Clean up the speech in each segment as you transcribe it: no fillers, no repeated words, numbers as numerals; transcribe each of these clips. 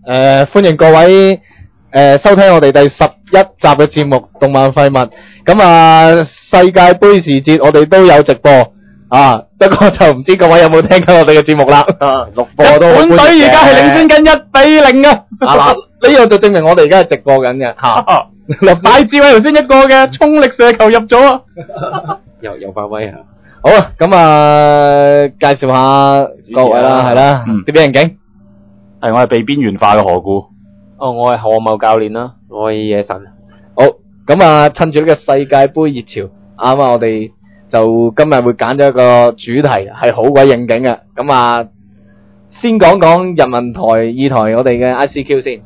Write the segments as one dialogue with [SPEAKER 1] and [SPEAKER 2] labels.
[SPEAKER 1] 歡迎各位收聽我哋第11集嘅節目《動漫廢物》。咁啊，世界盃時節我哋都有直播啊，不過就唔知各位有冇聽緊我哋嘅節目啦。錄播都好歡迎嘅。日本隊而家係領先緊1-0啊！嗱，呢個就證明我哋而家係直播緊嘅嚇。大智慧頭先一個嘅衝力射球入咗啊！又發威啊！好啊，咁啊，介紹下各位啦，係啦，啲俾人景。
[SPEAKER 2] 係，我係被邊緣化嘅何故。
[SPEAKER 1] 哦，我係何某教練啦，我係野神。好，咁啊，趁住呢個世界盃熱潮，啱啊，我哋就今日會揀咗一個主題，係好鬼應景嘅。咁啊，先講講人民台2台我哋嘅 ICQ 先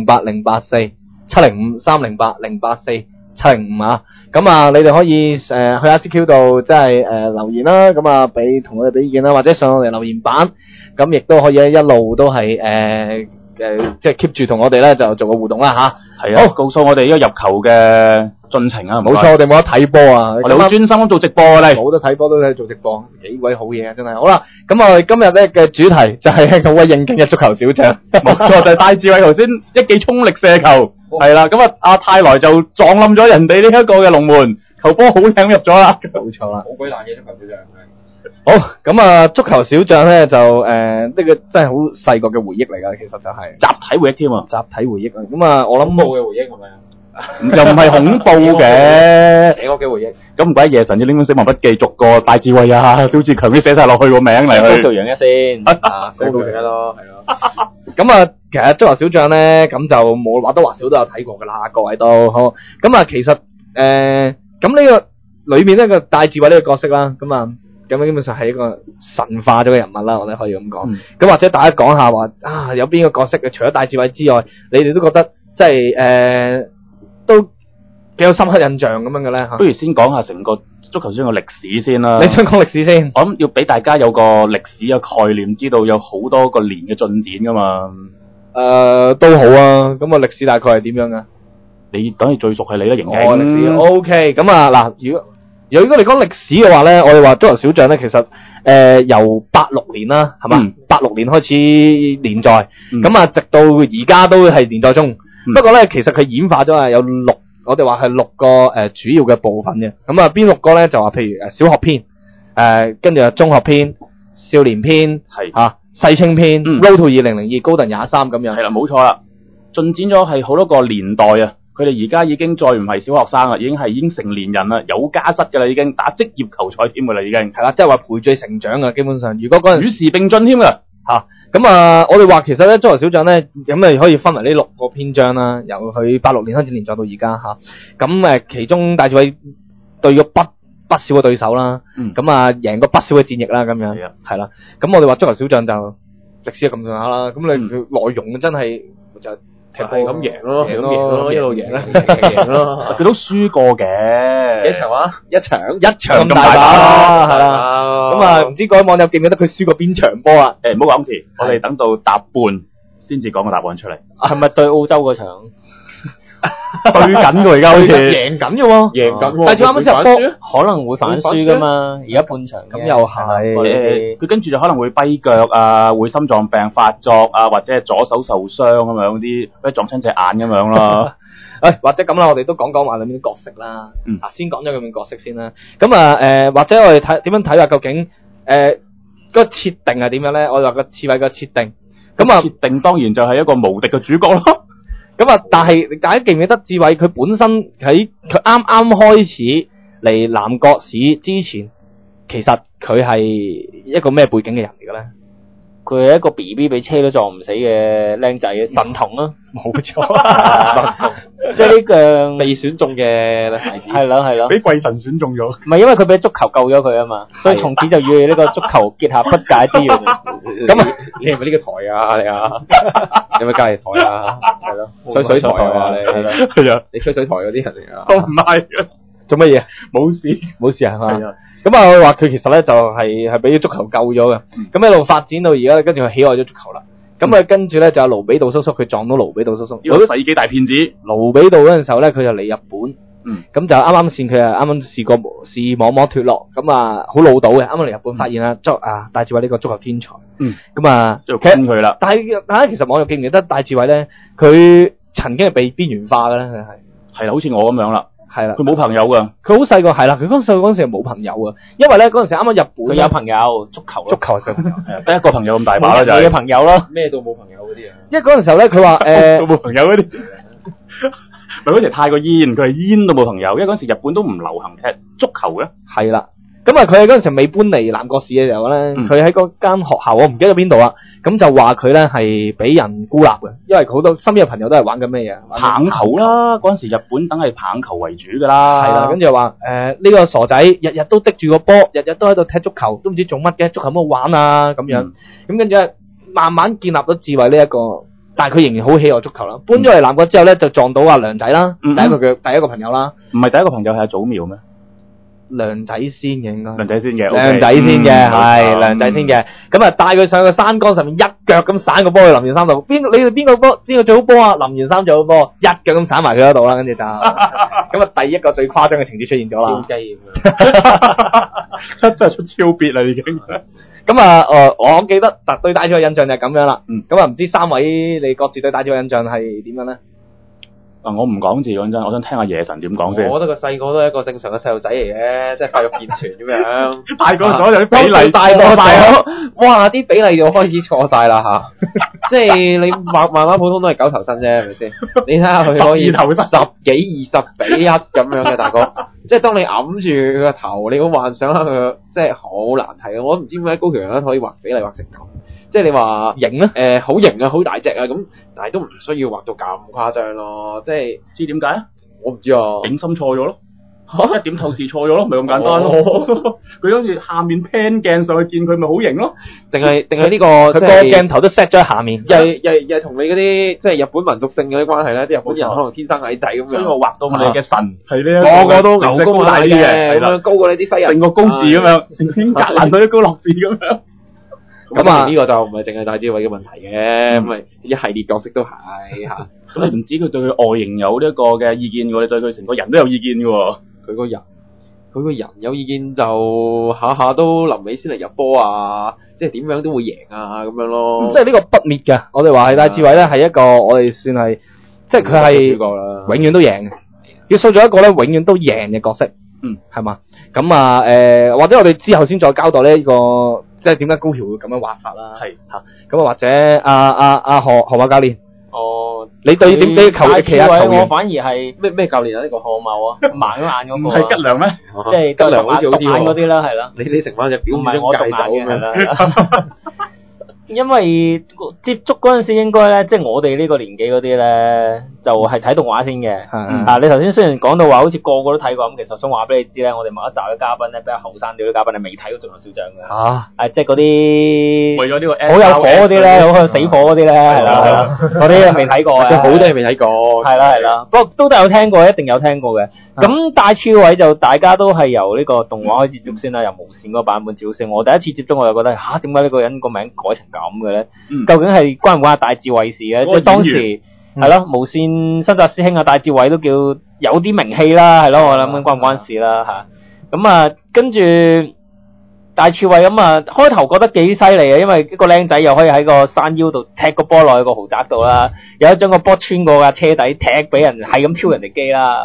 [SPEAKER 1] ，308084 705 308084 705啊。咁啊，你哋可以去 ICQ 度即係留言啦，咁啊同我哋俾意見啦，或者上我哋留言板，咁亦都可以一路都係即係 keep 住同我哋咧就做個互動啦吓。係啊，好，告訴我哋呢個入球嘅進程啊。冇錯，我哋冇得睇波啊，我哋好專心咁做直播啊，你冇得睇波都睇做直播，幾鬼好嘢啊，真係。好啦，咁我哋今日咧嘅主題就係好鬼應景嘅足球小將，冇錯，就係戴志偉頭先一記衝力射球。係啦，咁啊，阿泰來就撞冧咗人哋呢一個嘅龍門，球波好靚入咗啦。冇錯啦，好鬼難嘅足球小將。好，咁啊，足球小將咧就呢個真係好細個嘅回憶嚟噶，其實就係集體回憶添啊，集體回憶啊。咁啊，我諗恐怖嘅回憶係咪啊？又唔係恐怖嘅，寫我嘅回憶。咁唔怪夜神要拎本死亡筆記，逐個戴志偉啊、蕭志強啲寫晒落去個名嚟去。高橋陽一先，高橋陽一咯，係咯。咁啊，其實足球小將咧，咁就冇或多或少都有睇過噶啦，各位都好。咁啊，其實咁呢個裏面呢個戴志偉呢個角色啦，咁啊，咁基本上係一個神化咗嘅人物啦，我哋可以咁講。咁或者大家講下話啊，有邊個角色嘅除咗戴志偉之外，你哋都覺得即係都幾有深刻印象咁樣嘅咧嚇？不如先講下成個足球小將嘅歷史先啦。你想講歷史先？我諗要俾大家有個歷史嘅概念，知道有好多個年嘅進展噶嘛。都好啊。咁個歷史大概係點樣噶？你等於最熟係你啦，營景。歷史 OK。咁啊嗱，如果你講歷史嘅話咧，我哋話足球小將咧，其實由86年啦，係嘛？86年開始連載，咁啊直到而家都係連載中。不過咧，其實佢演化咗係有我哋話係6個主要嘅部分嘅。咁啊，邊6個咧？就話譬如小學篇，跟住中學篇、少年篇，係嚇世青篇，Road to 2002高達23咁樣。係啦，冇錯啦，進展咗係好多個年代啊！佢哋而家已經再唔係小學生啦，已經成年人啦，有家室㗎啦，已經打職業球賽添㗎啦，已經係啦，即係話陪住成長啊！基本上，如果嗰陣與時並進添㗎。咁啊，我哋話其實咧，足球小將咧，咁咪可以分為呢6個篇章啦，由佢86年開始連載到而家嚇。咁其中戴志偉對咗不少嘅對手啦，咁啊贏過不少嘅戰役啦，咁樣係啦。咁我哋話足球小將就歷史係咁上下啦。咁你內容真係就踢波咁贏咯，係咁贏咯，一路贏啦，贏咯。佢都輸過嘅，幾場啊？一場咁大把，係啦。咁啊，唔知各位網友記唔記得佢輸過邊場波啊？唔好講詞，我哋等到答半先至講個答案出嚟。係咪對澳洲嗰場？對緊㗎而家好似贏緊嘅喎，贏緊。但係啱啱隻波可能會反輸㗎嘛，而家半場。咁又係。佢跟住就可能會跛腳啊，會心臟病發作啊，或者係左手受傷咁樣啲，或者撞親隻眼咁樣咯。或者咁啦，我哋都講話裏面啲角色啦。先講咗裏面角色先啦。咁啊或者我哋睇點樣睇下究竟個設定係點樣咧？我話個刺蝟個設定。咁啊，設定當然就係一個無敵嘅主角咯。咁啊，但係大家記唔記得志偉佢本身佢啱啱開始嚟南國市之前，其實佢係一個咩背景嘅人嚟嘅咧？佢係一個 BB 俾車都撞唔死嘅僆仔嘅神童啊，冇錯，即係呢個被選中嘅孩子，係啦，俾貴神選中咗。唔係因為佢俾足球救咗佢啊嘛，所以從此就與呢個足球結合不解之緣。咁你係咪呢個台啊？你啊，你係咪隔離台啊？係咯，吹水台啊你，係啊，你吹水台嗰啲人嚟啊？都唔係啊，做乜嘢？冇事係嘛？咁啊，我話佢其實咧就係俾足球救咗嘅，咁一路發展到而家，跟住佢喜愛咗足球啦。咁啊，跟住咧就有盧比道叔叔，佢撞到盧比道叔叔，呢個世紀大騙子。盧比道嗰陣時候咧，佢就嚟日本，咁就啱啱先佢啊，啱啱試過視網膜脫落，咁啊好老到嘅，啱啱嚟日本發現啦，戴志偉呢個足球天才， 咁啊，
[SPEAKER 2] 就跟佢啦。
[SPEAKER 1] 但係大家其實網友記唔記得戴志偉咧？佢曾經係被邊緣化嘅咧，佢
[SPEAKER 2] 係啦，好似我咁樣啦。
[SPEAKER 1] 係啦，
[SPEAKER 2] 佢冇朋友噶，
[SPEAKER 1] 佢好細個係啦，佢嗰陣時係冇朋友啊，因為咧嗰陣時啱啱日本
[SPEAKER 3] 佢有朋友足球，
[SPEAKER 1] 足球係佢朋友，
[SPEAKER 2] 係啊，得一個朋友咁大把啦，就係
[SPEAKER 3] 你嘅朋友咯。
[SPEAKER 4] 咩都冇朋友嗰啲啊。
[SPEAKER 1] 因為嗰陣時候咧，佢話
[SPEAKER 2] 都冇朋友嗰啲，咪嗰時太過煙，佢係煙都冇朋友，因為嗰時日本都唔流行踢足球嘅。
[SPEAKER 1] 係啦。咁啊，佢喺嗰陣時未搬嚟南國市嘅時候咧，佢喺嗰間學校，我唔記得邊度啦。咁就話佢咧係俾人孤立嘅，因為好多身邊嘅朋友都係玩緊咩嘢？
[SPEAKER 2] 棒球啦，嗰陣時日本梗係棒球為主噶啦。
[SPEAKER 1] 係啦，跟住又話呢個傻仔日日都滴住個波，日日都喺度踢足球，都唔知做乜嘅，足球冇好玩啊咁樣。咁跟住慢慢建立咗智慧呢一個，但係佢仍然好喜愛足球啦。搬咗嚟南國之後咧，就撞到阿梁仔啦，第一個朋友啦。
[SPEAKER 2] 唔係第一個朋友係阿祖苗咩？
[SPEAKER 1] 梁仔先嘅應該，
[SPEAKER 2] 梁仔先嘅，
[SPEAKER 1] 梁仔先嘅係梁仔先嘅。咁啊帶佢上個山崗上面，一腳咁散個波去林源三度。你哋邊個波？邊個最好波啊？林源三最好波，一腳咁散埋佢嗰度啦。跟住就咁啊，第一個最誇張嘅情節出現咗啦。
[SPEAKER 4] 超雞咁樣，
[SPEAKER 2] 真係出超別啦已經。
[SPEAKER 1] 咁啊，我記得對戴志偉印象就係咁樣啦。咁啊，唔知三位你各自對戴志偉印象係點樣咧？
[SPEAKER 2] 我唔講字講真，我想聽下野神點講先。
[SPEAKER 4] 我覺得個細個都係一個正常嘅細路仔嚟嘅，即係發育健全咁樣。
[SPEAKER 2] 大個咗有啲比例
[SPEAKER 4] 大個咗，哇！啲比例就開始錯晒啦吓，即係你慢慢普通都係九頭身啫，係咪先？你睇下佢可以
[SPEAKER 2] 頭身
[SPEAKER 4] 10幾20比1咁樣嘅大哥，即係當你揞住佢個頭，你好幻想下佢，即係好難睇啊！我都唔知點解高橋人可以畫比例畫成咁。即係你話型咧，好型啊，好大隻啊，咁但係都唔需要畫到咁誇張咯。即係
[SPEAKER 2] 知點解啊？
[SPEAKER 4] 我唔知啊，
[SPEAKER 2] 景深錯咗咯，一點透視錯咗咯，咪咁簡單咯。佢好似下面 pan 鏡上去見佢，咪好型咯。
[SPEAKER 4] 定係呢個
[SPEAKER 1] 佢個鏡頭都 set 咗喺下面，
[SPEAKER 4] 又係同你嗰啲即係日本民族性嗰啲關係咧。啲日本人可能天生矮仔咁樣，
[SPEAKER 2] 所以我畫到你嘅神係呢一
[SPEAKER 4] 個個都牛高大啲嘅，咁樣高過你啲西人，
[SPEAKER 2] 成個高字咁樣，成篇格蘭佢都高落字咁樣。
[SPEAKER 4] 咁啊，呢個就唔係淨係戴志偉嘅問題嘅，咁咪一系列角色都係嚇。
[SPEAKER 2] 咁你唔知佢對佢外形有呢一個嘅意見喎，你對佢成個人都有意見嘅喎。
[SPEAKER 4] 佢個人有意見就下下都臨尾先嚟入波啊，即係點樣都會贏啊咁樣咯。
[SPEAKER 1] 即係呢個不滅嘅，我哋話係戴志偉咧係一個我哋算係，即係佢係永遠都贏嘅，要塑造一個咧永遠都贏嘅角色。係嘛？咁啊或者我哋之後先再交代呢個。即係點解高橋會咁樣畫法啦？係嚇咁啊，或者阿何馬教練，你對點對球嘅其他球員？
[SPEAKER 3] 我反而係
[SPEAKER 4] 咩教練啊？呢個
[SPEAKER 3] 何茂啊，盲咗眼嗰個。
[SPEAKER 2] 係吉良咩？
[SPEAKER 3] 即係
[SPEAKER 4] 吉良好似好啲
[SPEAKER 3] 嗰啲啦，係啦。
[SPEAKER 4] 你成翻隻表
[SPEAKER 3] 唔係我戒走
[SPEAKER 4] 咁樣。
[SPEAKER 3] 因為接觸嗰陣時應該咧，即係我哋呢個年紀嗰啲咧，就係睇動畫先嘅。你頭先雖然講到話好似個個都睇過咁，其實想話俾你知咧，我哋某一集嘅嘉賓咧比較後生啲嘅嘉賓係未睇過《最後小將》嘅。即係嗰啲
[SPEAKER 2] 為咗呢個
[SPEAKER 3] 好有火嗰啲咧，好死火嗰啲咧，係啦，嗰啲未睇過嘅。
[SPEAKER 4] 好多係未睇過。
[SPEAKER 3] 係啦，不過都有聽過，一定有聽過嘅。咁戴志偉就大家都係由呢個動畫開始接觸先啦，由無線嗰個版本接觸先。我第一次接觸我就覺得點解呢個人個名改成咁嘅咧？究竟係關唔關戴志偉事嘅？即係當時係咯，無線新紮師兄戴志偉都叫有啲名氣啦，係咯，我諗緊關唔關事啦嚇。咁啊，跟住戴志偉咁啊，開頭覺得幾犀利嘅，因為一個僆仔又可以喺個山腰度踢個波落去個豪宅度啦，有一將個波穿過架車底踢俾人，係咁挑人哋機啦。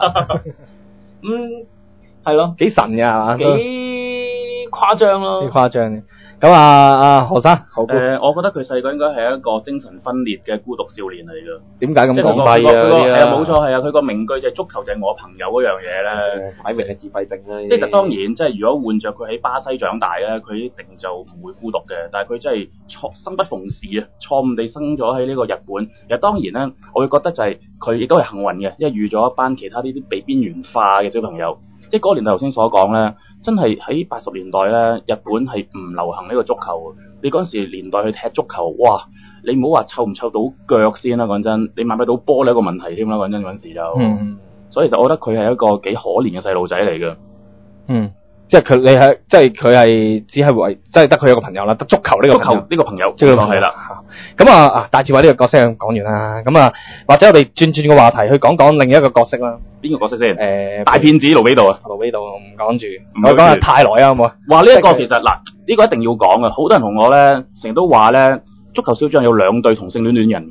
[SPEAKER 3] 係咯，
[SPEAKER 1] 幾神嘅係嘛？
[SPEAKER 3] 幾誇張咯，
[SPEAKER 1] 幾誇張嘅。咁何生，
[SPEAKER 2] 我覺得佢細個應該係一個精神分裂嘅孤獨少年嚟㗎。
[SPEAKER 1] 點解咁講？
[SPEAKER 2] 冇錯係啊，佢個名句就係足球就係我朋友嗰樣嘢咧，
[SPEAKER 4] 擺明係自閉症啦。
[SPEAKER 2] 即係當然，即係如果換着佢喺巴西長大咧，佢一定就唔會孤獨嘅。但係佢真係生不逢時啊，錯誤地生咗喺呢個日本。其實當然咧，我會覺得就係佢亦都係幸運嘅，因為遇咗一班其他呢啲被邊緣化嘅小朋友。即係嗰個年代頭先所講咧，真係喺80年代咧，日本係唔流行呢個足球。你嗰陣時年代去踢足球，哇！你唔好話湊唔湊到腳先啦，講真，你買唔買到波呢一個問題添啦，講真嗰陣時就。所以就我覺得佢係一個幾可憐嘅細路仔嚟嘅。
[SPEAKER 1] 即係佢係只係為即係得佢一個朋友啦，得足球呢個朋友，即係係啦。咁啊，戴志偉呢個角色講完啦。咁啊，或者我哋轉個話題去講另一個角色啦。
[SPEAKER 2] 邊個角色先？大騙子盧比道啊！
[SPEAKER 1] 盧比道我唔講住，我講下泰來啊，好冇啊？
[SPEAKER 2] 哇！呢一個其實嗱，呢個一定要講嘅。好多人同我咧，成日都話咧，足球小將有兩對同性戀人。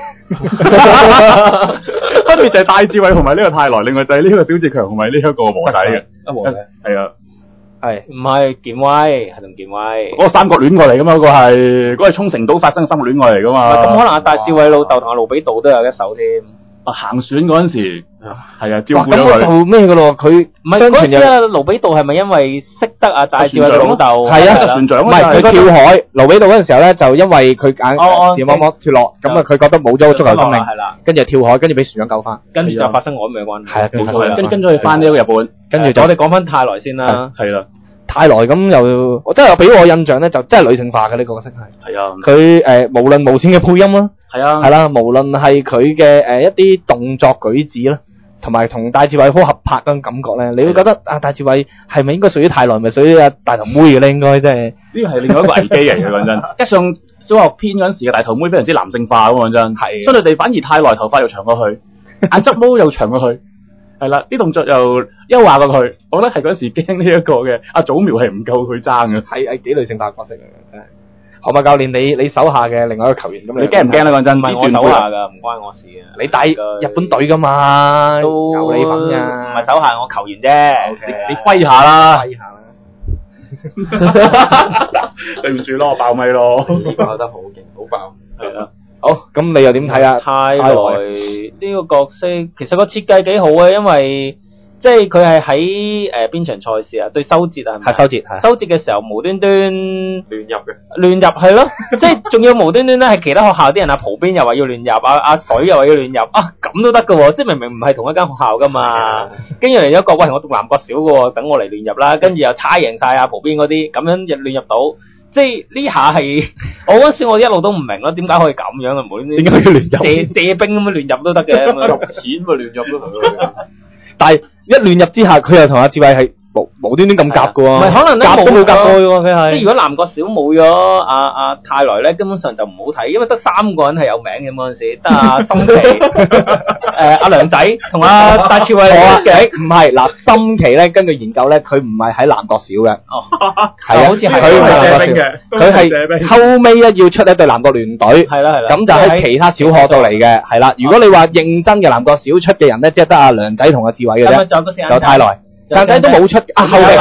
[SPEAKER 2] 分別就係戴志偉同埋呢個泰來，另外就係呢個小志強同埋呢一個和仔嘅。係啊。
[SPEAKER 3] 係唔係健威？係同健威
[SPEAKER 2] 嗰個三角戀愛嚟噶嘛？嗰個係沖繩島發生三角戀愛嚟噶嘛？
[SPEAKER 3] 咁可能阿戴志偉老豆同阿盧比道都有一手添。
[SPEAKER 2] 行船嗰陣時係啊，照顧咗
[SPEAKER 1] 佢。咁就咩噶咯？佢
[SPEAKER 3] 唔係嗰陣時啊，盧比道係咪因為識得阿戴志偉老豆？
[SPEAKER 1] 係啊，
[SPEAKER 2] 船長。
[SPEAKER 1] 唔係佢跳海，盧比道嗰陣時候咧，就因為佢視網膜脫落，咁啊佢覺得冇咗足球生命，跟住跳海，跟住俾船長救翻，
[SPEAKER 3] 跟住就發生曖昧嘅關係。
[SPEAKER 1] 係啊，
[SPEAKER 2] 冇錯。跟咗去翻呢個日本，
[SPEAKER 1] 跟住
[SPEAKER 3] 我哋講翻泰來先啦。
[SPEAKER 2] 係啦。
[SPEAKER 1] 泰來咁又，我真係俾我印象咧，就真係女性化嘅呢個角色係。係
[SPEAKER 2] 啊。
[SPEAKER 1] 佢無論無線嘅配音啦，
[SPEAKER 2] 係啊，
[SPEAKER 1] 係啦，無論係佢嘅一啲動作舉止啦，同埋同戴志偉好合拍嗰種感覺咧，你會覺得戴志偉係咪應該屬於泰來，咪屬於大頭妹嘅咧？應該真係
[SPEAKER 2] 呢個係另外一個危機嚟嘅，講真。一上小學篇嗰陣時嘅大頭妹非常之男性化咁講真。係。相對地反而泰來頭髮又長過佢，眼執毛又長過佢。係啦，啲動作又優雅過佢，我覺得係嗰時驚呢一個嘅阿祖苗係唔夠佢爭嘅，
[SPEAKER 1] 係幾女性化角色嚟嘅真係。河馬教練，你手下嘅另外一個球員，咁
[SPEAKER 2] 你驚唔驚啊？講真，
[SPEAKER 3] 唔係我手下噶，唔關我事啊。
[SPEAKER 1] 你帶日本隊噶嘛，
[SPEAKER 3] 都
[SPEAKER 1] 有你份㗎。
[SPEAKER 3] 唔係手下，我球員啫。
[SPEAKER 2] 你揮下啦，
[SPEAKER 1] 揮下啦。
[SPEAKER 2] 對唔住咯，我爆咪咯。
[SPEAKER 4] 爆得好勁，好爆。
[SPEAKER 2] 係啊。
[SPEAKER 1] 好，咁你又點睇啊？
[SPEAKER 3] 泰來呢個角色其實個設計幾好啊，因為即係佢係喺邊場賽事啊？對修哲啊，
[SPEAKER 1] 係修哲，係
[SPEAKER 3] 修哲嘅時候無端端亂入係咯，即係仲要無端端咧係其他學校啲人啊，蒲邊又話要亂入，阿水又話要亂入啊，咁都得㗎喎，即係明明唔係同一間學校㗎嘛，跟住嚟咗一個喂，我讀南國小㗎喎，等我嚟亂入啦，跟住又猜贏晒阿蒲邊嗰啲，咁樣入亂入到。即係呢下係我嗰時我一路都唔明咯，點解可以咁樣啊？無端端點解要亂入？借兵咁樣亂入都得嘅，
[SPEAKER 4] 入錢咪亂入都得。
[SPEAKER 1] 但係一亂入之下，佢又同阿志偉係無端端咁夾嘅喎。
[SPEAKER 3] 唔係可能
[SPEAKER 1] 夾都冇夾過喎，佢係。
[SPEAKER 3] 即係如果南國小冇咗阿泰來咧，根本上就唔好睇，因為得3個人係有名嘅嗰陣時，得阿森奇、阿梁仔同阿戴志偉。
[SPEAKER 1] 唔係嗱，森奇咧根據研究咧，佢唔係喺南國小嘅。
[SPEAKER 3] 哦，
[SPEAKER 1] 係啊，好似係佢唔係南國小，佢係後尾咧要出一隊南國聯隊。
[SPEAKER 3] 係啦，
[SPEAKER 1] 咁就喺其他小學度嚟嘅，係啦。如果你話認真嘅南國小出嘅人咧，即係得阿梁仔同阿志偉嘅啫，就泰來。靚仔都冇出啊，後備，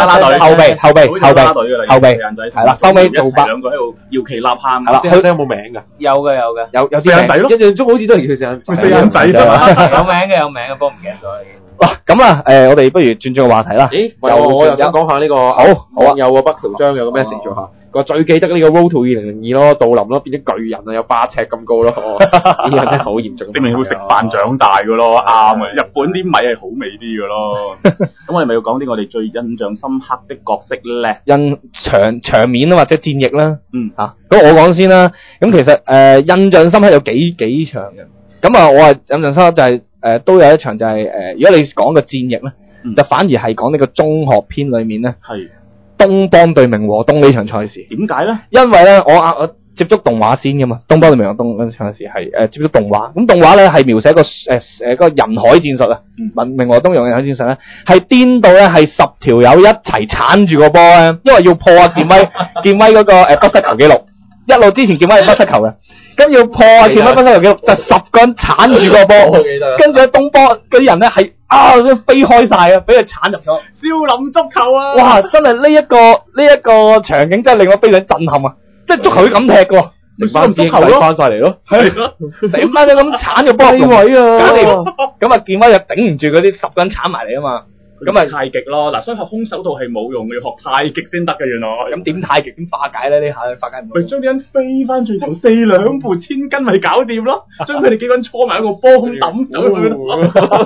[SPEAKER 1] 係啦，收尾做白
[SPEAKER 2] 兩個喺度搖旗吶喊，
[SPEAKER 1] 係啦，
[SPEAKER 4] 佢哋有冇名㗎？
[SPEAKER 3] 有嘅，
[SPEAKER 1] 有啲
[SPEAKER 2] 四眼仔咯，
[SPEAKER 4] 一隻中好似都係叫四眼仔
[SPEAKER 2] 啫嘛，
[SPEAKER 3] 有名嘅，不過唔記得咗。
[SPEAKER 1] 哇，咁啊，我哋不如轉個話題啦。
[SPEAKER 4] 咦，我又想講下呢個網友個北條章有個 message 做下。我最記得呢個 Road to 2002咯，杜林咯變咗巨人啊，有8尺咁高咯，呢個真係好嚴重。
[SPEAKER 2] 證明會食飯長大嘅咯，啱啊！日本啲米係好味啲嘅咯。咁我哋咪要講啲我哋最印象深刻的角色咧，
[SPEAKER 1] 場面啊或者戰役啦。咁我講先啦。咁其實印象深刻有幾場嘅。咁啊，我係印象深刻就係都有一場就係如果你講個戰役咧，就反而係講呢個中學篇裏面咧。係。東邦對明和東呢場賽事，點解咧？因為咧，我接觸動畫先噶嘛，東邦對明和東嗰場賽事係接觸動畫，咁動畫咧係描寫個個人海戰術啊，明和東用人海戰術咧係顛到咧係10條友一齊鏟住個波咧，因為要破阿健威嗰個不失球紀錄，一路之前健威係不失球嘅。咁要破啊！健威不失球紀錄，就10個人鏟住個波，跟住喺東波嗰啲人咧係都飛開晒啊，俾佢鏟入咗。少林足球啊！哇！真係呢一個場景真係令我非常震撼啊！即係足球都咁踢嘅喎，成班足球咯，翻晒嚟咯，係咯，成班都咁鏟個波位啊！咁啊，健威又頂唔住嗰啲10個人鏟埋嚟啊嘛！咁咪太極咯，嗱，所以學空手道係冇用嘅，要學太極先得嘅原來。咁點太極點化解咧？呢下化解唔到。咪將啲人飛翻轉頭4兩步千斤咪搞掂咯，將佢哋幾個人搓埋一個波咁抌走佢咯。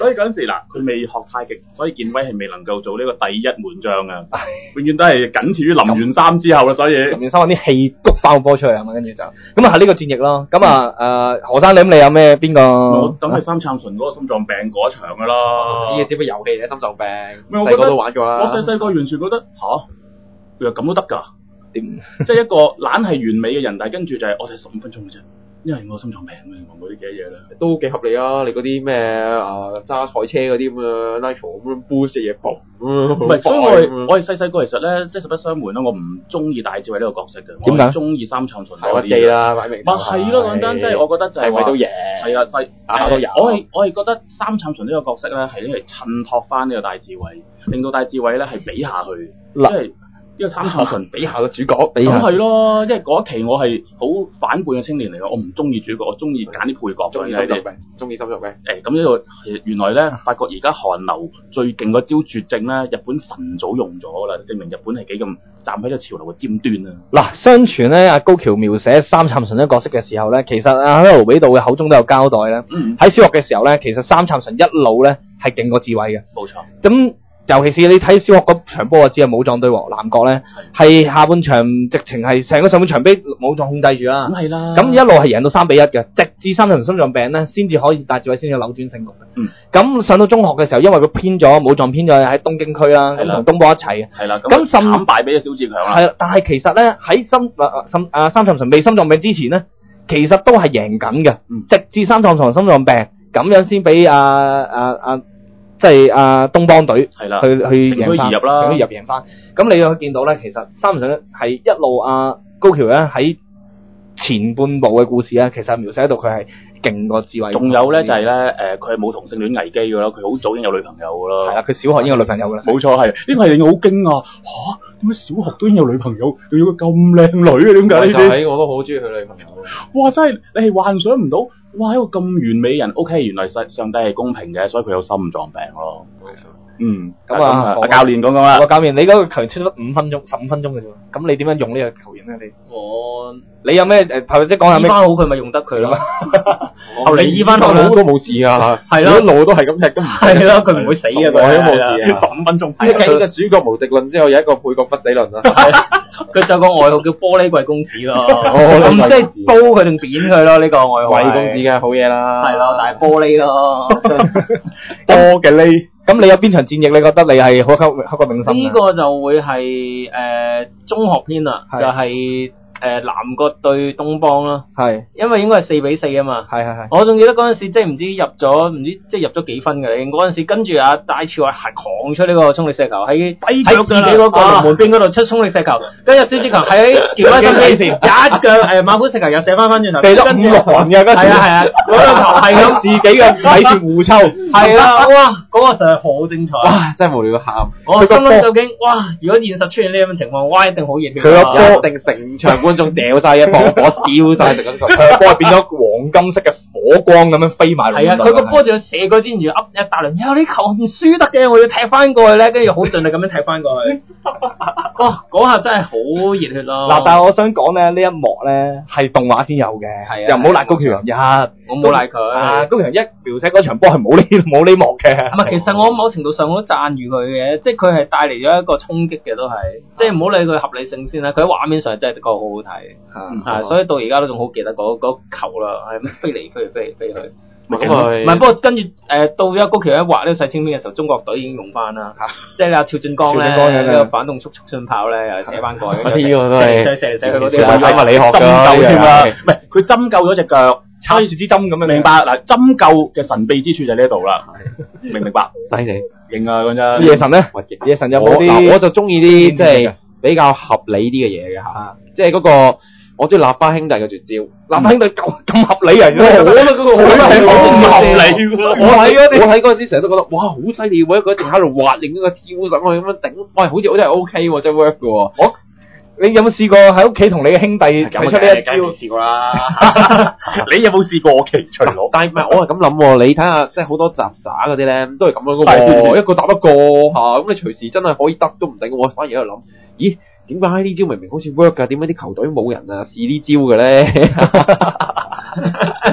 [SPEAKER 2] 所以嗰陣時嗱，佢未學太極，所以健威係未能夠做呢個第一門將啊，永遠都係僅次於林源三之後啦。所以
[SPEAKER 3] 林源三揾啲氣谷翻個波出嚟啊嘛，跟住就咁啊，係呢個戰役咯。咁啊何生你有咩邊個？
[SPEAKER 2] 我等係三杉純嗰個心臟病嗰一場噶啦。
[SPEAKER 4] 呢個只不過遊戲嚟，心臟病，
[SPEAKER 2] 我覺得
[SPEAKER 4] 細個都玩過啦。
[SPEAKER 2] 我細個完全覺得原來咁都得㗎，
[SPEAKER 1] 點？
[SPEAKER 2] 即係一個懶係完美嘅人，但係跟住就係我睇15分鐘嘅啫，因為我心臟病啊，講嗰啲嘅嘢啦。
[SPEAKER 4] 都幾合理啊！你嗰啲咩揸賽車嗰啲咁啊 nitro 咁樣 boost 嘅嘢嘣，
[SPEAKER 2] 唔係，所以我係細個其實咧，即係實不相瞞啦，我唔中意戴志偉呢個角色嘅。
[SPEAKER 1] 點解？
[SPEAKER 2] 我中意三杉純
[SPEAKER 4] 係屈機啦，擺明。
[SPEAKER 2] 咪係咯，講真，即係我覺得就係
[SPEAKER 4] 為到贏。
[SPEAKER 2] 係啊，
[SPEAKER 4] 打都贏。
[SPEAKER 2] 我係覺得三杉純呢個角色咧，係因為襯托翻呢個戴志偉，令到戴志偉咧係比下去，因為呢個三杉純
[SPEAKER 4] 比下個主角，
[SPEAKER 2] 咁係咯，因為嗰一期我係好反叛嘅青年嚟嘅，我唔中意主角，我中意揀啲配角。
[SPEAKER 4] 中意心臟病，中意心臟病。
[SPEAKER 2] 咁呢個原來咧，發覺而家韓流最勁嗰招絕症咧，日本晨早用咗啦，證明日本係幾咁站喺個潮流嘅尖端啊！
[SPEAKER 1] 嗱，相傳咧，阿高橋描寫三杉純呢個角色嘅時候咧，其實喺盧比道嘅口中都有交代咧。喺小學嘅時候咧，其實三杉純一路咧係勁過志偉嘅。
[SPEAKER 2] 冇錯。
[SPEAKER 1] 咁尤其是你睇小學嗰場波，我知啊，武藏對南國咧，係下半場直情係成個上半場俾武藏控制住啦。
[SPEAKER 2] 咁係啦。
[SPEAKER 1] 咁一路係贏到3-1嘅，直至三杉純心臟病咧，先至可以戴志偉先至扭轉勝局嘅。咁上到中學嘅時候，因為佢武藏偏咗喺東京區啦，咁同東波一齊嘅。
[SPEAKER 2] 係啦。
[SPEAKER 1] 咁
[SPEAKER 2] 慘敗俾咗小志強啦。
[SPEAKER 1] 係啦，但係其實咧喺三杉純未心臟病之前咧，其實都係贏緊嘅。直至三杉純心臟病，咁樣先俾即係東邦隊去贏翻，想入贏翻。咁你可以見到咧，其實三杉純係一路高橋咧喺前半部嘅故事咧，其實描寫到佢係勁過志偉。
[SPEAKER 2] 仲有咧就係咧佢係冇同性戀危機㗎啦，佢好早已經有女朋友㗎啦。
[SPEAKER 1] 係啦，佢小學已經有女朋友㗎啦。
[SPEAKER 2] 冇錯係，呢個係令我好驚訝點解小學都已經有女朋友，仲要個咁靚女啊？點解呢啲？
[SPEAKER 4] 我都好中意佢女朋友。
[SPEAKER 2] 哇！真係你係幻想唔到。哇！一個咁完美人 ，OK， 原來上帝係公平嘅，所以佢有心臟病咯。咁教練講啦，
[SPEAKER 1] 教練，你嗰個球員出咗5分鐘、15分鐘嘅啫，咁你點樣用呢個球員咧？你有咩頭先講下咩？醫翻好佢咪用得佢咯？後嚟醫翻好都冇事啊，係咯，一路都係咁踢都唔係咯，佢唔會死嘅，佢都冇事啊。
[SPEAKER 2] 15分鐘，
[SPEAKER 4] 呢個主角無敵論之後有一個配角不死論啊。
[SPEAKER 3] 佢就個外號叫玻璃貴公子咯，咁即係煲佢定扁佢咯？呢個外號。
[SPEAKER 4] 貴公子嘅好嘢啦，
[SPEAKER 3] 係咯，但係玻璃咯，
[SPEAKER 2] 玻嘅呢？
[SPEAKER 1] 咁你有邊場戰役你覺得你係好刻骨銘心？
[SPEAKER 3] 呢個就會係中學篇啦，就係南國對東邦啦，
[SPEAKER 1] 係，
[SPEAKER 3] 因為應該係4-4啊嘛，
[SPEAKER 1] 係，
[SPEAKER 3] 我仲記得嗰陣時即係唔知入咗幾分嘅，嗰陣時跟住戴志偉係狂出呢個衝力石球喺自己嗰個龍門邊嗰度出衝力石球，跟住蕭志強喺喬威身邊一腳馬虎石球又射翻轉頭，
[SPEAKER 1] 射咗5-6環嘅，
[SPEAKER 3] 係啊，嗰個球係咁
[SPEAKER 1] 自己嘅米住互抽，
[SPEAKER 3] 係啦，哇，嗰個實係好精彩，
[SPEAKER 4] 哇，真係無聊到喊，
[SPEAKER 3] 我心諗究竟哇，如果現實出現呢咁嘅情況，哇，一定好熱血，
[SPEAKER 4] 佢個波一定成場觀眾掉晒一磅火燒晒成個球，
[SPEAKER 1] 佢個波係變咗黃金色嘅火光咁樣飛埋嚟。
[SPEAKER 3] 係啊，佢個波仲要射過之前要噏一大輪，你球唔輸得嘅，我要踢翻過去咧，跟住好盡力咁樣踢翻過去。哇，嗰下真係好熱血咯！
[SPEAKER 1] 嗱，但係我想講咧，呢一幕咧係動畫先有嘅，又唔好賴高橋陽一，
[SPEAKER 3] 我冇賴佢。
[SPEAKER 1] 高橋陽一描寫嗰場波係冇呢幕嘅。
[SPEAKER 3] 唔係，其實我某程度上我都讚譽佢嘅，即係佢係帶嚟咗一個衝擊嘅都係，即係唔好理佢合理性先啦。佢喺畫面上真係的確好好睇，所以到而家都仲好記得嗰球啦，係飛嚟飛去。唔係，不過跟住到咗高橋一畫呢個細青篇嘅時候，中國隊已經用翻啦，即係阿趙俊江咧呢個反動速信炮咧又射翻過去，
[SPEAKER 4] 呢個都係
[SPEAKER 3] 射佢嗰啲
[SPEAKER 4] 睇物理學㗎，
[SPEAKER 2] 針灸添啦，唔係佢針灸咗隻腳，
[SPEAKER 1] 插住支針咁樣。
[SPEAKER 2] 明白嗱，針灸嘅神秘之處就喺呢度啦，明白？
[SPEAKER 4] 犀利，
[SPEAKER 2] 勁啊嗰陣。
[SPEAKER 1] 夜神咧，夜神有冇啲？
[SPEAKER 4] 我就中意啲即係比較合理啲嘅嘢嘅嚇，即係嗰個。我中意喇叭兄弟嘅絕招，
[SPEAKER 1] 喇叭兄弟咁合理啊！我
[SPEAKER 4] 覺得嗰個好
[SPEAKER 2] 唔合理喎。
[SPEAKER 4] 我睇嗰陣時成日都覺得哇好犀利喎！佢一定喺度滑，另一個跳上去咁樣頂，喂好似真係 OK 喎，真係 work 嘅喎。
[SPEAKER 1] 你有冇試過喺屋企同你嘅兄弟睇出呢一招？
[SPEAKER 2] 試過啦。你有冇試過奇趣攞？
[SPEAKER 4] 但係唔係我係咁諗喎，你睇下即係好多雜耍嗰啲咧，都係咁樣嘅喎，一個搭一個嚇，咁你隨時真係可以得都唔定。我反而喺度諗，咦？點解呢招明明好似 work 㗎？點解啲球隊冇人試呢招嘅咧？我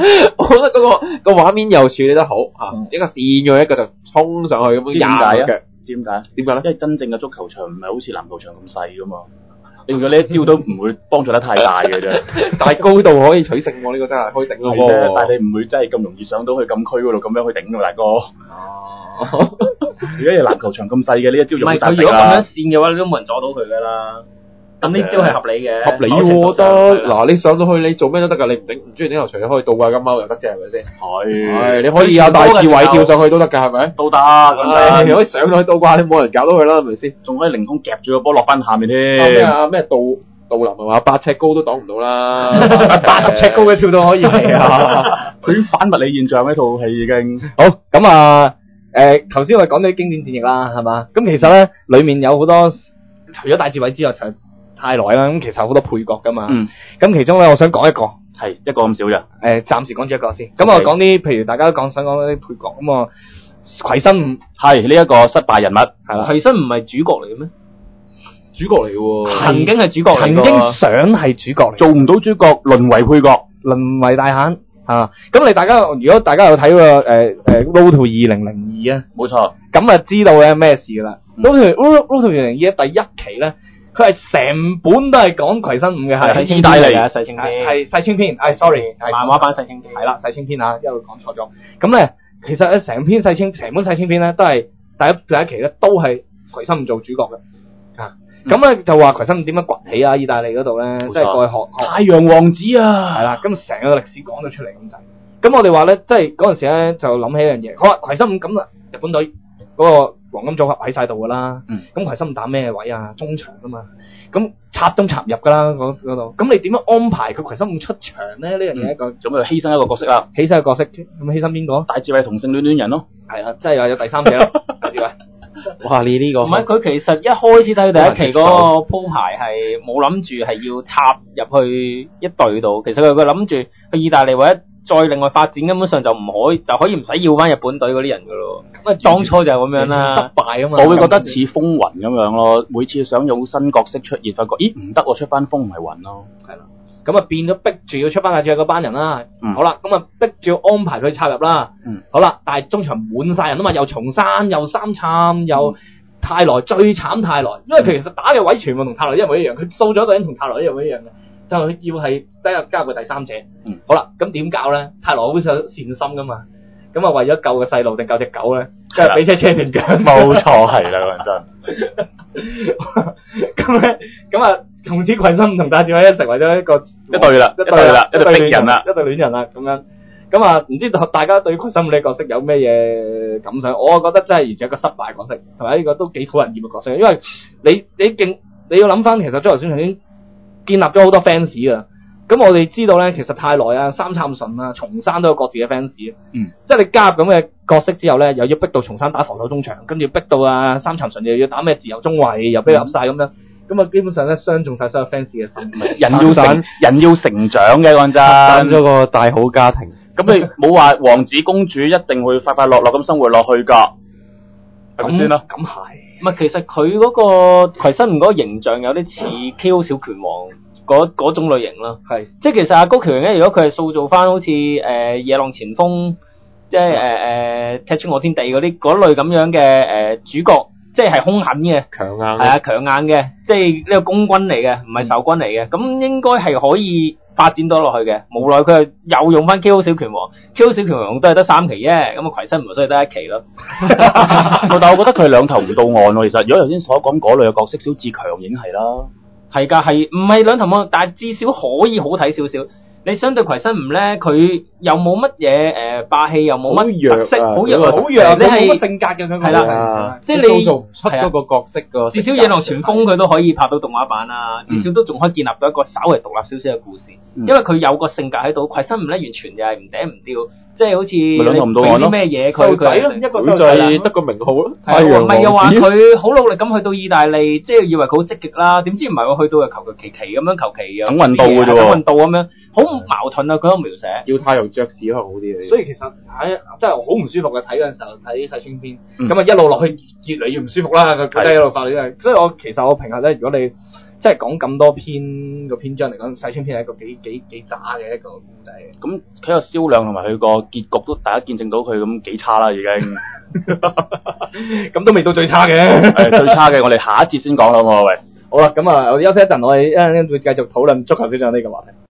[SPEAKER 4] 覺得嗰個畫面又處理得好嚇，一個跣咗一個就衝上去咁樣
[SPEAKER 2] 知點解啊
[SPEAKER 4] 壓嘅。
[SPEAKER 2] 點解？
[SPEAKER 4] 點解咧？
[SPEAKER 2] 因為真正嘅足球場唔係好似籃球場咁細噶嘛，令到呢一招都唔會幫助得太大嘅啫。
[SPEAKER 4] 但係高度可以取勝喎，呢個真係可以頂到
[SPEAKER 2] 係啫，
[SPEAKER 4] 波。
[SPEAKER 2] 但係你唔會真係咁容易上到去禁區嗰度咁樣去頂㗎，大哥。
[SPEAKER 4] 哦，
[SPEAKER 2] 如果你籃球場咁細嘅呢一招
[SPEAKER 3] 唔
[SPEAKER 2] 用好大
[SPEAKER 3] 係佢如果咁樣
[SPEAKER 2] 力啦。
[SPEAKER 3] 線嘅話，你都冇人阻到佢噶啦。咁呢招係合理嘅，
[SPEAKER 4] 合理
[SPEAKER 3] 某程
[SPEAKER 4] 喎得。
[SPEAKER 3] 度上係啦
[SPEAKER 4] 嗱，你上到去你做咩都得㗎，你唔中意頂頭鎚，你可以倒掛金貓又得啫，係咪先？
[SPEAKER 2] 係
[SPEAKER 4] 你可以有大智慧跳上去都得㗎，係咪？
[SPEAKER 2] 都得
[SPEAKER 4] 你
[SPEAKER 2] 咁樣，
[SPEAKER 4] 可以上到去倒掛，你冇人搞到佢啦，係咪先？
[SPEAKER 2] 仲可以凌空夾住個波落翻下面
[SPEAKER 4] 咩
[SPEAKER 2] 添。
[SPEAKER 4] 啊？咩杜林係嘛？8尺高都擋唔到啦
[SPEAKER 3] 80尺高嘅跳到可以係啊！
[SPEAKER 2] 佢反物理現象呢套戲已經。
[SPEAKER 1] 好咁啊，頭先我哋講到啲經典戰役啦，係嘛？咁其實咧，裡面有好多除咗戴志偉之外，就係泰來啦。咁其實好多配角噶嘛。
[SPEAKER 2] 嗯。
[SPEAKER 1] 咁其中咧，我想講一個，
[SPEAKER 2] 係一個咁少啫。
[SPEAKER 1] 暫時講咗一個先。咁我講啲，譬如大家都想講啲配角咁啊，葵生五
[SPEAKER 2] 係呢一個失敗人物。
[SPEAKER 1] 係啦，
[SPEAKER 3] 葵生唔係主角嚟嘅咩？
[SPEAKER 4] 主角嚟喎。
[SPEAKER 3] 曾經係主角嚟㗎
[SPEAKER 1] 曾經想係主角嚟，
[SPEAKER 2] 做唔到主角，淪為配角。
[SPEAKER 1] 淪為大閒啊！咁你大家如果大家有睇過Road to 2002啊，
[SPEAKER 2] 冇錯。
[SPEAKER 1] 咁啊知道咧咩事噶啦？Road to 2002第一期咧，佢係成本都係講葵生五嘅，係
[SPEAKER 2] 意大利
[SPEAKER 3] 嘅細清篇，
[SPEAKER 1] 係細清篇，sorry，
[SPEAKER 3] 漫畫版細清篇，
[SPEAKER 1] 係啦，細清篇啊，一路講錯咗。咁咧，其實咧成本細清篇咧都係第一期咧都係葵生五做主角嘅。咁咧就話葵生五點樣崛起啊？意大利嗰度咧，即係過去學
[SPEAKER 2] 太陽王子啊。
[SPEAKER 1] 係啦，咁成個歷史講咗出嚟咁滯。咁我哋話咧，即係嗰陣時咧就諗起一樣嘢。好啦，葵生五咁啊，日本隊嗰個黃金組合喺晒度噶啦。咁葵生五打咩位啊？中場啊嘛。咁插入噶啦嗰度。咁你點樣安排佢葵生五出場咧？呢樣嘢一個
[SPEAKER 2] 咁就犧牲一個角色啦。
[SPEAKER 1] 犧牲嘅角色，咁犧牲邊個？
[SPEAKER 2] 大智慧同性戀人咯。
[SPEAKER 1] 係啦，即係話有第三者咯。大智慧。
[SPEAKER 4] 哇！你呢個
[SPEAKER 3] 唔係佢其實一開始睇第一期嗰個鋪排係冇諗住係要插入去一隊度，其實佢諗住去意大利或者再另外發展，根本上就可以唔使要翻日本隊嗰啲人噶咯。咁啊，當初就係咁樣啦，
[SPEAKER 1] 失敗啊嘛。
[SPEAKER 2] 我會覺得似風雲咁樣咯，每次想有新角色出現，發覺咦唔得喎，出翻風唔係雲咯。
[SPEAKER 1] 係啦。咁啊變咗逼住要出翻大智慧嗰班人啦。好啦，咁啊逼住要安排佢插入啦。好啦，但係中場滿晒人啊嘛，又松山又三杉又泰來，最慘泰來，因為佢其實打嘅位全部同泰來一模一樣，佢掃咗一個人同泰來一模一樣嘅，就要係加入個第三者。好啦，咁點搞咧？泰來好有善心噶嘛，咁啊為咗救個細路定救隻狗咧，即係俾車定腳。
[SPEAKER 2] 冇錯，係啦，講真。
[SPEAKER 1] 咁啊，從此葵生五同大智慧成為咗一
[SPEAKER 2] 對啦，一對敵人啦，
[SPEAKER 1] 一對戀人啦，咁樣。咁啊，唔知大家對葵生五呢個角色有咩嘢感想？我覺得真係完全一個失敗角色，係咪？呢個都幾討人厭嘅角色，因為你要諗翻，其實足球小將已經建立咗好多 fans 㗎。咁我哋知道咧，其實泰來啊、三杉順啊、松山都有各自嘅 fans。即係你加入咁嘅角色之後咧，又要逼到松山打防守中場，跟住逼到啊三杉順又要打咩自由中衞，又俾佢入晒咁樣。咁啊，基本上咧傷中晒所有 fans 嘅心。
[SPEAKER 2] 人要成長嘅，講真。
[SPEAKER 4] 揀咗個大好家庭。
[SPEAKER 2] 咁你冇話王子公主一定會快快樂樂咁生活落去㗎，係咪先啦？
[SPEAKER 1] 咁係。
[SPEAKER 3] 唔係，其實佢嗰個葵生五嗰個形象有啲似 K.O. 小拳王嗰種類型啦。
[SPEAKER 1] 係。即
[SPEAKER 3] 係其實阿高橋榮咧，如果佢係塑造翻好似野狼前鋒，即係踢出我天地嗰類咁樣嘅主角，即係兇狠嘅，
[SPEAKER 4] 強硬。
[SPEAKER 3] 係啊，強硬嘅，即係呢個公軍嚟嘅，唔係仇軍嚟嘅。咁應該係可以發展到落去嘅，無奈佢又用翻 K.O. 小拳王 ，K.O. 小拳王都係得3期啫，咁啊葵生五所以得1期咯。
[SPEAKER 2] 但係我覺得佢係兩頭唔到岸喎。其實如果頭先所講嗰類嘅角色，小志強已經係啦，
[SPEAKER 3] 係㗎，係唔係兩頭唔到岸？但係至少可以好睇少少。你相對葵生五咧，佢又冇乜嘢霸氣，又冇乜特色，好弱，你係
[SPEAKER 1] 冇乜性格嘅佢
[SPEAKER 3] 係啦，即係你
[SPEAKER 4] 做唔出嗰個角色個。
[SPEAKER 3] 至少野狼前鋒佢都可以拍到動畫版啊，至少都仲可以建立到一個稍微獨立少少嘅故事，因為佢有個性格喺度。葵生五咧完全就係唔嗲唔吊，即係好似你俾啲咩嘢佢
[SPEAKER 1] 一個
[SPEAKER 4] 就係得個名號咯。
[SPEAKER 3] 唔係又話佢好努力咁去到意大利，即係以為佢好積極啦，點知唔係喎，去到又求其咁樣求其
[SPEAKER 2] 等運到嘅啫喎，
[SPEAKER 3] 等運到咁樣，好矛盾啊！佢個描寫
[SPEAKER 4] 叫太陽爵士可能好啲。
[SPEAKER 1] 所以其實真係好唔舒服嘅，睇嗰陣時候睇細清篇，咁啊一路落去越嚟越唔舒服啦，佢一路發嚟，所以我其實我評價咧，如果你即係講咁多篇個篇章嚟講，細青篇係一個幾渣嘅一個故仔。
[SPEAKER 2] 咁佢個銷量同埋佢個結局都大家見證到佢咁幾差啦，已經。
[SPEAKER 1] 咁都未到最差嘅。
[SPEAKER 2] 係最差嘅，我哋下一節先講啦，好唔好？喂，
[SPEAKER 1] 好啦，咁啊，我哋休息一陣，我哋一陣會繼續討論足球小將呢個話題。